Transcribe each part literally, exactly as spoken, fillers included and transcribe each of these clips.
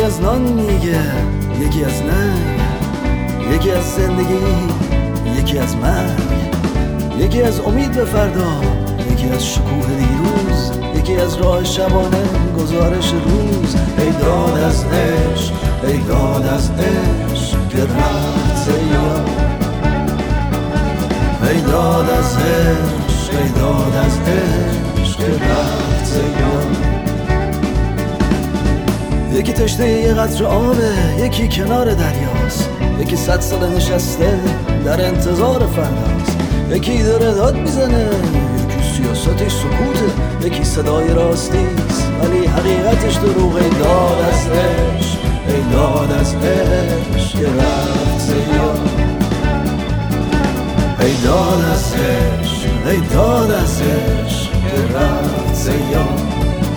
یکی از نان میگه، یکی از ننگ، یکی از زندگی، یکی از مرگ، یکی از امید به فردا، یکی از شکوه دیروز، یکی از راه شبانه گزارش روز. ای داد از عشق، ای داد از عشق که رفت سیاه. ای داد از عشق، ای داد از عشق که رفت سیاه. یکی تشنه یه قطره آبه، یکی کنار دریاست، یکی صد سال نشسته در انتظار فرداست. یکی داره داد میزنه، یکی سیاستش سکوته، یکی صدای راستیست ولی حقیقتش دروغ. ای داد از عشق، ای داد از عشق که رفت سیاه. ای داد از عشق، ای داد از عشق که رفت سیاه.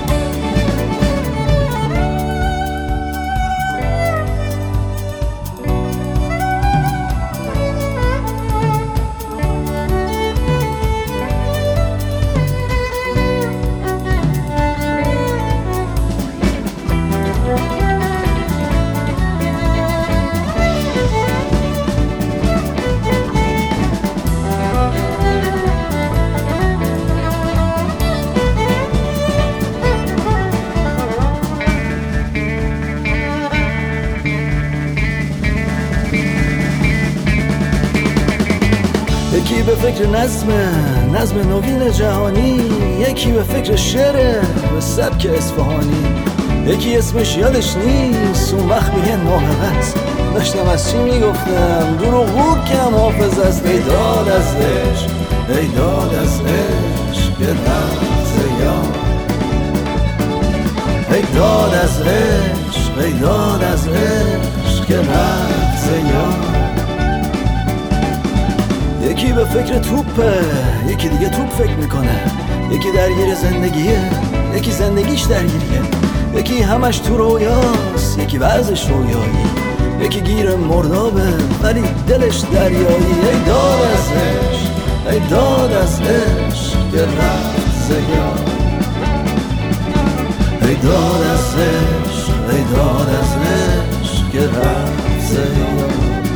یکی به فکر نظم، نظم نوین جهانی، یکی به فکر شعر به سبک اصفهانی. یکی اسمش یادش نیست، اون وقت میگن موهبت، داشتم از چی میگفتم دروغ بود که هم حافظ است. ای داد از عشق، ای داد از عشق که رفت سیاه. ای داد از عشق، ای داد از عشق که رفت سیاه. یکی به فکر توپه، یکی دیگه توپ فکر میکنه، یکی درگیر زندگیه، یکی زندگیش درگیریه، یکی همش تو رویاست، یکی ورزش رویایی، یکی گیر مردابه ولی دلش دریایی. ای داد از عشق، ای داد از عشق که رفت سیاه. ای داد از عشق، ای داد از عشق که رفت سیاه.